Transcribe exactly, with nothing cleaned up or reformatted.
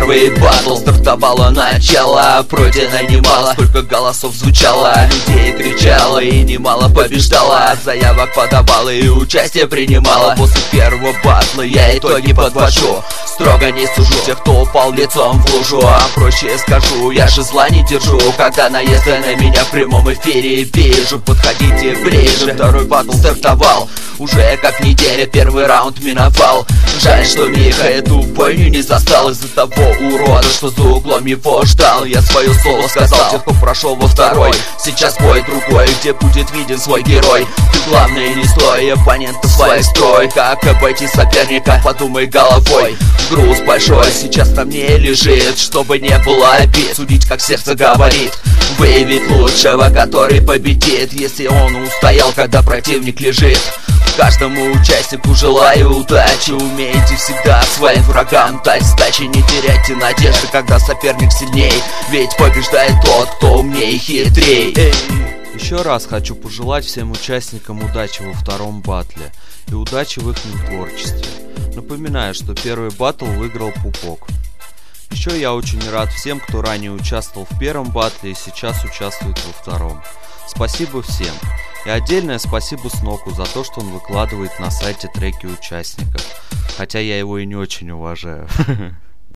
Первый батл, стартовало начало, пройдено немало, сколько голосов звучало, людей кричало и немало побеждало, заявок подавала и участие принимала. После первого батла я итоги подвожу, строго не сужу тех, кто упал лицом в лужу, а проще скажу, я же зла не держу, когда наезды на меня в прямом эфире вижу. Подходите ближе, второй батл стартовал, уже как неделя первый раунд миновал. Жаль, что Миха эту бойню не застал из-за того урода, что за углом его ждал. Я свое слово сказал, тех, кто прошел во второй, сейчас бой другой, где будет виден свой герой. Ты главное не стой оппонента своих строй, как обойти соперника, подумай головой. Груз большой сейчас на мне лежит, чтобы не было обид, судить как сердце говорит, выявить лучшего, который победит, если он устоял, когда противник лежит. Каждому участнику желаю удачи, умейте всегда своим врагам дать сдачи, не теряйте надежды, когда соперник сильней, ведь побеждает тот, кто умнее и хитрей. Еще раз хочу пожелать всем участникам удачи во втором батле и удачи в их творчестве. Напоминаю, что первый батл выиграл Пупок. Еще я очень рад всем, кто ранее участвовал в первом батле и сейчас участвует во втором. Спасибо всем. И отдельное спасибо Сноку за то, что он выкладывает на сайте треки участников. Хотя я его и не очень уважаю.